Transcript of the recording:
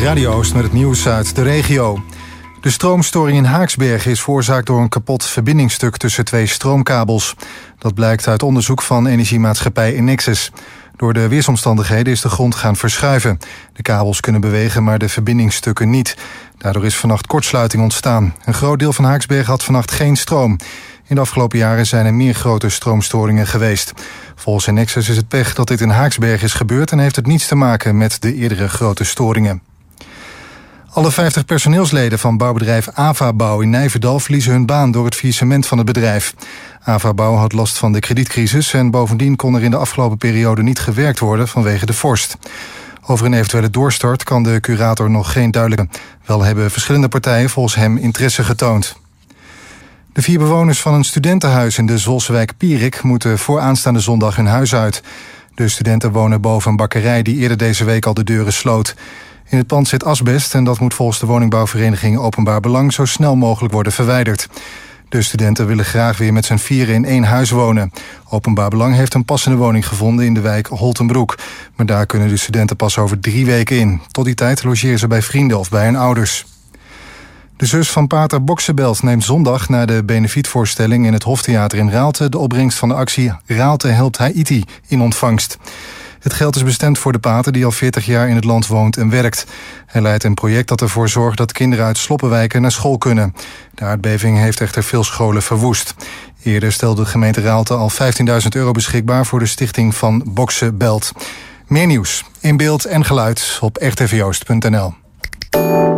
Radio Oost met het nieuws uit de regio. De stroomstoring in Haaksbergen is veroorzaakt door een kapot verbindingsstuk tussen 2 stroomkabels. Dat blijkt uit onderzoek van energiemaatschappij Enexis. Door de weersomstandigheden is de grond gaan verschuiven. De kabels kunnen bewegen, maar de verbindingsstukken niet. Daardoor is vannacht kortsluiting ontstaan. Een groot deel van Haaksbergen had vannacht geen stroom. In de afgelopen jaren zijn er meer grote stroomstoringen geweest. Volgens Enexis is het pech dat dit in Haaksbergen is gebeurd en heeft het niets te maken met de eerdere grote storingen. Alle 50 personeelsleden van bouwbedrijf Ava Bouw in Nijverdal verliezen hun baan door het faillissement van het bedrijf. Ava Bouw had last van de kredietcrisis en bovendien kon er in de afgelopen periode niet gewerkt worden vanwege de vorst. Over een eventuele doorstart kan de curator nog geen duidelijke. Wel hebben verschillende partijen volgens hem interesse getoond. De 4 bewoners van een studentenhuis in de Zwolsewijk Pierik moeten voor aanstaande zondag hun huis uit. De studenten wonen boven een bakkerij die eerder deze week al de deuren sloot. In het pand zit asbest en dat moet volgens de woningbouwvereniging Openbaar Belang zo snel mogelijk worden verwijderd. De studenten willen graag weer met z'n 4 in 1 huis wonen. Openbaar Belang heeft een passende woning gevonden in de wijk Holtenbroek. Maar daar kunnen de studenten pas over 3 weken in. Tot die tijd logeren ze bij vrienden of bij hun ouders. De zus van pater Boksebelt neemt zondag na de benefietvoorstelling in het Hoftheater in Raalte de opbrengst van de actie Raalte helpt Haiti in ontvangst. Het geld is bestemd voor de pater die al 40 jaar in het land woont en werkt. Hij leidt een project dat ervoor zorgt dat kinderen uit sloppenwijken naar school kunnen. De aardbeving heeft echter veel scholen verwoest. Eerder stelde de gemeente Raalte al €15.000 beschikbaar voor de stichting van Boksebelt. Meer nieuws in beeld en geluid op rtvoost.nl.